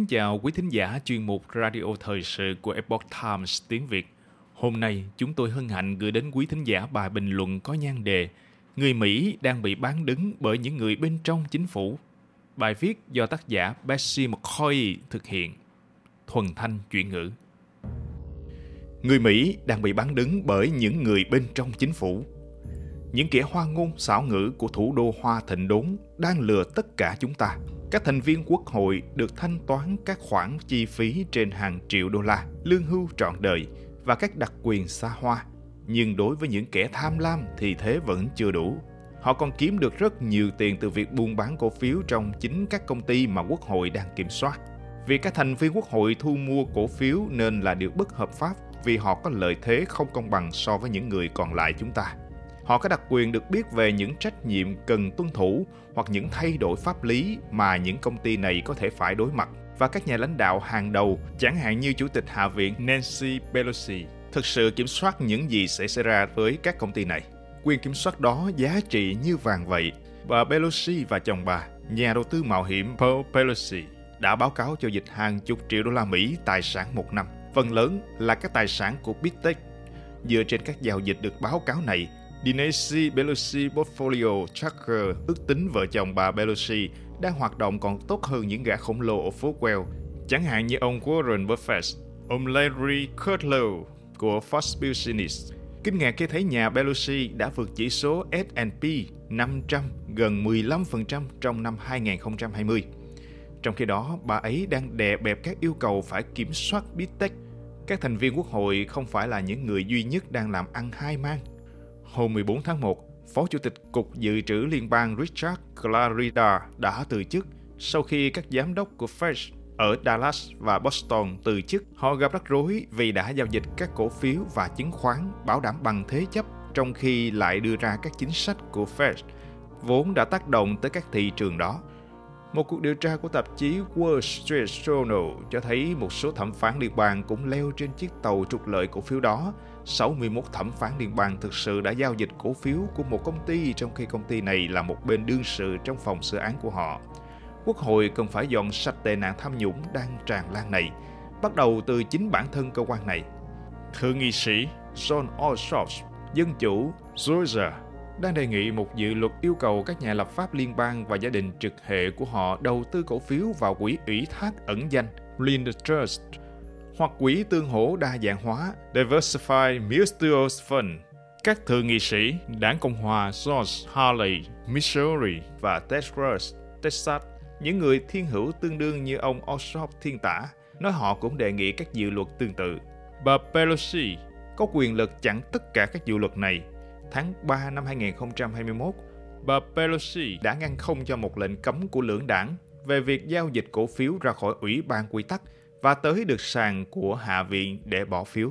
chào quý thính giả chuyên mục Radio Thời sự của Epoch Times tiếng Việt. Hôm nay, chúng tôi hân hạnh gửi đến quý thính giả bài bình luận có nhan đề Người Mỹ đang bị bán đứng bởi những người bên trong chính phủ. Bài viết do tác giả Betsy McCoy thực hiện. Thuần Thanh chuyển ngữ. Người Mỹ đang bị bán đứng bởi những người bên trong chính phủ. Những kẻ hoa ngôn xảo ngữ của thủ đô Hoa thịnh đốn đang lừa tất cả chúng ta. Các thành viên quốc hội được thanh toán các khoản chi phí trên hàng triệu đô la, lương hưu trọn đời và các đặc quyền xa hoa. Nhưng đối với những kẻ tham lam thì thế vẫn chưa đủ. Họ còn kiếm được rất nhiều tiền từ việc buôn bán cổ phiếu trong chính các công ty mà quốc hội đang kiểm soát. Việc các thành viên quốc hội thu mua cổ phiếu nên là điều bất hợp pháp vì họ có lợi thế không công bằng so với những người còn lại chúng ta. Họ có đặc quyền được biết về những trách nhiệm cần tuân thủ hoặc những thay đổi pháp lý mà những công ty này có thể phải đối mặt. Và các nhà lãnh đạo hàng đầu, chẳng hạn như Chủ tịch Hạ viện Nancy Pelosi, thực sự kiểm soát những gì sẽ xảy ra với các công ty này. Quyền kiểm soát đó giá trị như vàng vậy. Bà Pelosi và chồng bà, nhà đầu tư mạo hiểm Paul Pelosi, đã báo cáo cho dịch hàng chục triệu đô la Mỹ tài sản một năm. Phần lớn là các tài sản của Big Tech. Dựa trên các giao dịch được báo cáo này, The Nancy Pelosi Portfolio Tracker ước tính vợ chồng bà Pelosi đang hoạt động còn tốt hơn những gã khổng lồ ở phố Wall, chẳng hạn như ông Warren Buffett, ông Larry Kudlow của Fox Business. Kinh ngạc khi thấy nhà Pelosi đã vượt chỉ số S&P 500 gần 15% trong năm 2020. Trong khi đó, bà ấy đang đè bẹp các yêu cầu phải kiểm soát Big Tech. Các thành viên quốc hội không phải là những người duy nhất đang làm ăn hai mang. Hôm 14 tháng 1, Phó Chủ tịch Cục Dự trữ Liên bang Richard Clarida đã từ chức sau khi các giám đốc của Fed ở Dallas và Boston từ chức. Họ gặp rắc rối vì đã giao dịch các cổ phiếu và chứng khoán bảo đảm bằng thế chấp trong khi lại đưa ra các chính sách của Fed, vốn đã tác động tới các thị trường đó. Một cuộc điều tra của tạp chí Wall Street Journal cho thấy một số thẩm phán liên bang cũng leo trên chiếc tàu trục lợi cổ phiếu đó. 61 thẩm phán liên bang thực sự đã giao dịch cổ phiếu của một công ty trong khi công ty này là một bên đương sự trong phòng xử án của họ. Quốc hội cần phải dọn sạch tệ nạn tham nhũng đang tràn lan này, bắt đầu từ chính bản thân cơ quan này. Thượng nghị sĩ John Ossoff, Dân chủ Georgia, đang đề nghị một dự luật yêu cầu các nhà lập pháp liên bang và gia đình trực hệ của họ đầu tư cổ phiếu vào quỹ ủy thác ẩn danh Lind Trust hoặc quỹ tương hỗ đa dạng hóa Diversified Mutual Fund. Các thượng nghị sĩ đảng Cộng hòa George Hawley, Missouri và Ted Cruz, Texas, những người thiên hữu tương đương như ông Ossoff thiên tả, nói họ cũng đề nghị các dự luật tương tự. Bà Pelosi có quyền lực chặn tất cả các dự luật này. Tháng 3 năm 2021, bà Pelosi đã ngăn không cho một lệnh cấm của lưỡng đảng về việc giao dịch cổ phiếu ra khỏi Ủy ban Quy tắc và tới được sàn của Hạ viện để bỏ phiếu.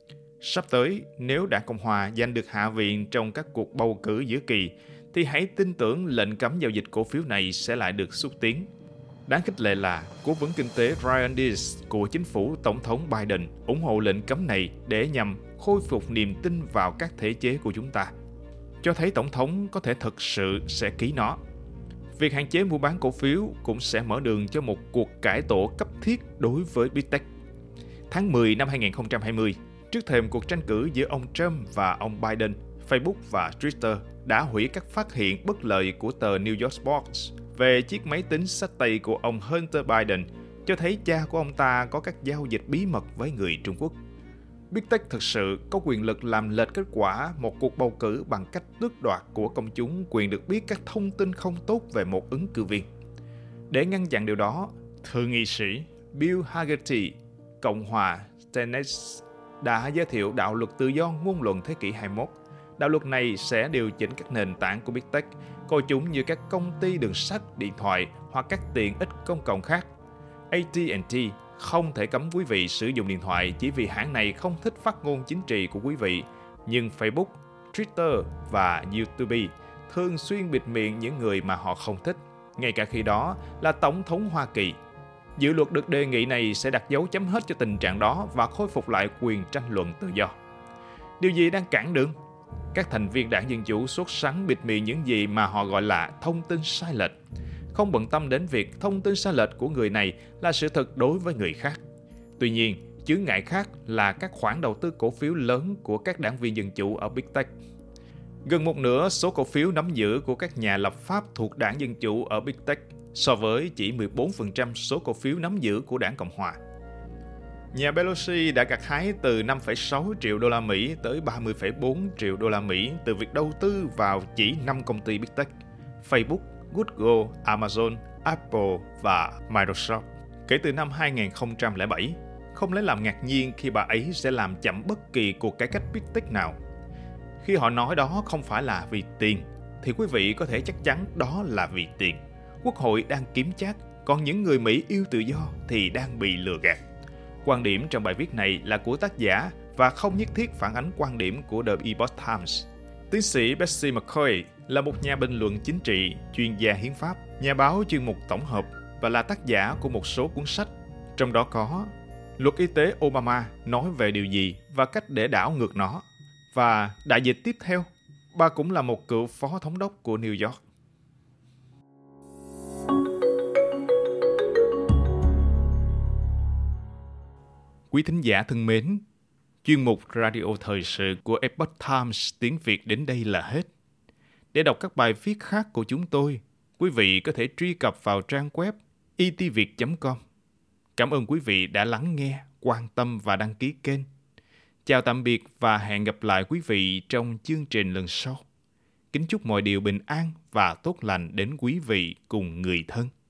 Sắp tới, nếu đảng Cộng hòa giành được Hạ viện trong các cuộc bầu cử giữa kỳ, thì hãy tin tưởng lệnh cấm giao dịch cổ phiếu này sẽ lại được xúc tiến. Đáng khích lệ là cố vấn kinh tế Ryan Dees của chính phủ Tổng thống Biden ủng hộ lệnh cấm này để nhằm khôi phục niềm tin vào các thể chế của chúng ta, cho thấy Tổng thống có thể thực sự sẽ ký nó. Việc hạn chế mua bán cổ phiếu cũng sẽ mở đường cho một cuộc cải tổ cấp thiết đối với Big Tech. Tháng 10 năm 2020, trước thềm cuộc tranh cử giữa ông Trump và ông Biden, Facebook và Twitter đã hủy các phát hiện bất lợi của tờ New York Post về chiếc máy tính xách tay của ông Hunter Biden, cho thấy cha của ông ta có các giao dịch bí mật với người Trung Quốc. Big Tech thực sự có quyền lực làm lệch kết quả một cuộc bầu cử bằng cách tước đoạt của công chúng quyền được biết các thông tin không tốt về một ứng cử viên. Để ngăn chặn điều đó, thượng nghị sĩ Bill Hagerty, Cộng hòa Tennessee, đã giới thiệu đạo luật tự do ngôn luận thế kỷ 21. Đạo luật này sẽ điều chỉnh các nền tảng của Big Tech, coi chúng như các công ty đường sắt, điện thoại hoặc các tiện ích công cộng khác. AT&T không thể cấm quý vị sử dụng điện thoại chỉ vì hãng này không thích phát ngôn chính trị của quý vị, nhưng Facebook, Twitter và YouTube thường xuyên bịt miệng những người mà họ không thích, ngay cả khi đó là Tổng thống Hoa Kỳ. Dự luật được đề nghị này sẽ đặt dấu chấm hết cho tình trạng đó và khôi phục lại quyền tranh luận tự do. Điều gì đang cản đường? Các thành viên đảng Dân chủ sốt sắng bịt miệng những gì mà họ gọi là thông tin sai lệch. không bận tâm đến việc thông tin sai lệch của người này là sự thật đối với người khác. Tuy nhiên, chướng ngại khác là các khoản đầu tư cổ phiếu lớn của các đảng viên Dân Chủ ở Big Tech. Gần một nửa số cổ phiếu nắm giữ của các nhà lập pháp thuộc đảng Dân Chủ ở Big Tech so với chỉ 14% số cổ phiếu nắm giữ của đảng Cộng Hòa. Nhà Pelosi đã gặt hái từ 5,6 triệu đô la Mỹ tới 30,4 triệu đô la Mỹ từ việc đầu tư vào chỉ 5 công ty Big Tech: Facebook, Google, Amazon, Apple và Microsoft. Kể từ năm 2007, không lấy làm ngạc nhiên khi bà ấy sẽ làm chậm bất kỳ cuộc cải cách Big Tech nào. Khi họ nói đó không phải là vì tiền, thì quý vị có thể chắc chắn đó là vì tiền. Quốc hội đang kiếm trác, còn những người Mỹ yêu tự do thì đang bị lừa gạt. Quan điểm trong bài viết này là của tác giả và không nhất thiết phản ánh quan điểm của The Epoch Times. Tiến sĩ Betsy McCoy là một nhà bình luận chính trị, chuyên gia hiến pháp, nhà báo chuyên mục tổng hợp và là tác giả của một số cuốn sách, trong đó có Luật y tế Obama nói về điều gì và cách để đảo ngược nó, và đại dịch tiếp theo. Bà cũng là một cựu phó thống đốc của New York. Quý thính giả thân mến, chuyên mục Radio Thời sự của Epoch Times tiếng Việt đến đây là hết. Để đọc các bài viết khác của chúng tôi, quý vị có thể truy cập vào trang web itviet.com. Cảm ơn quý vị đã lắng nghe, quan tâm và đăng ký kênh. Chào tạm biệt và hẹn gặp lại quý vị trong chương trình lần sau. Kính chúc mọi điều bình an và tốt lành đến quý vị cùng người thân.